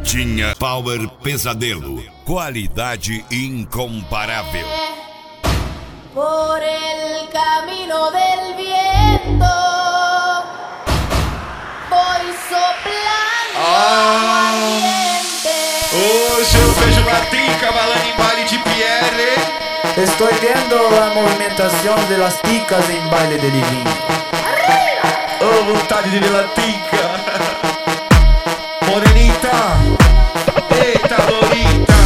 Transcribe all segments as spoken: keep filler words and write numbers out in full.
Tinha Power Pesadelo, qualidade incomparável. Por el camino del viento voy soplando caliente. Hoje eu vejo Latica balando em baile de Pierre. Estoy viendo la movimentación de las ticas en baile de Livinho. Oh, vontade de ver Latica. Morenita, eita Lorita.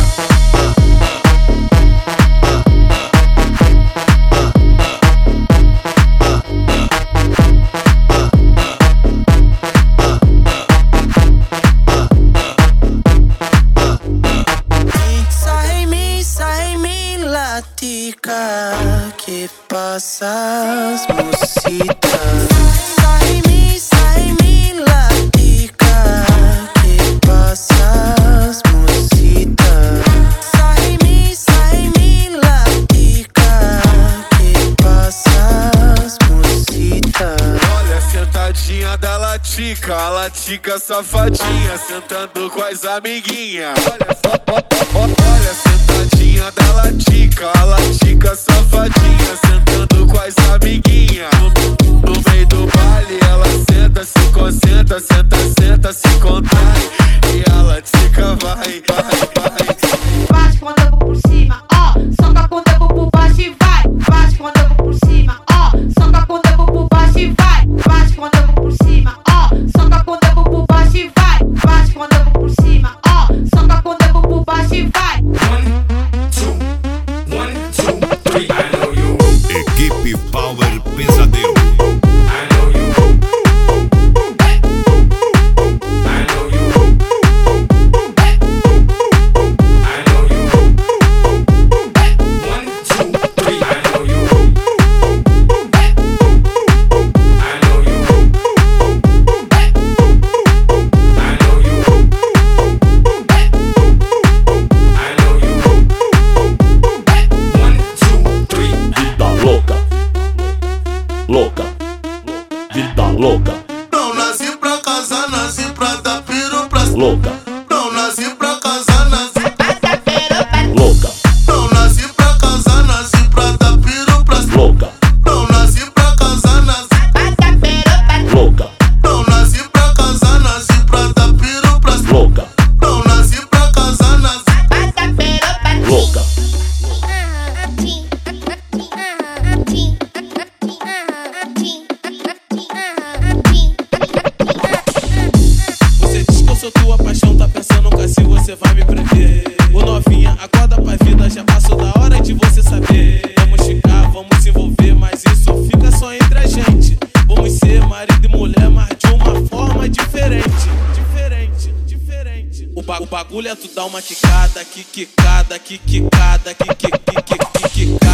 Sai em mim, sai em mim, Latica, que passas, mocita. Sai em mim, sai em mim, Latica, que passas, mocita. Sai em mim, sai em mim, Latica, que passas, mocita. Olha a sentadinha da Latica, a Latica safadinha, sentando com as amiguinhas. Olha só, ó, ó, ó, olha a sentadinha da Latica, a Latica safadinha, sentando com as amiguinhas. No, no meio do baile ela senta, se concentra, senta, senta, se contrai. E a Latica vai, vai, vai. Bate com o dedo por cima, ó, soca com o dedo por baixo e vai. Bate com o dedo por cima, ó, soca com o dedo por baixo e vai. Bate com o dedo por cima, ó, soca com o dedo por baixo e vai. Bate com o dedo por cima, ó, soca com o dedo por baixo e vai. One, two, one, two, three. I know you. Equipe Power Pesadelo. I know you. I know you. I know you. One, two, three. I know you. I know you. I know you. I know you. One, two, three. Vida louca, louca, vida louca, Não nasci pra casar, nasci pra dar piro pra louca, Não nasci pra casar, nasci louca, Não nasci pra casar, nasci pra dar piro pra louca, Não nasci pra casar, nasci louca, Não nasci pra casar, nasci pra dar piro pra louca, Não nasci pra casar, nasci louca. Você diz que eu sou tua paixão, tá pensando nunca se você vai me prender. Ô novinha, acorda pra vida, já passou da hora de você saber. Vamos ficar, vamos se envolver, mas isso fica só entre a gente. Vamos ser marido e mulher, mas de uma forma diferente. Diferente, diferente. O, ba o bagulho é tu dar uma quicada, que quicada, que quicada, que que que que que quicada.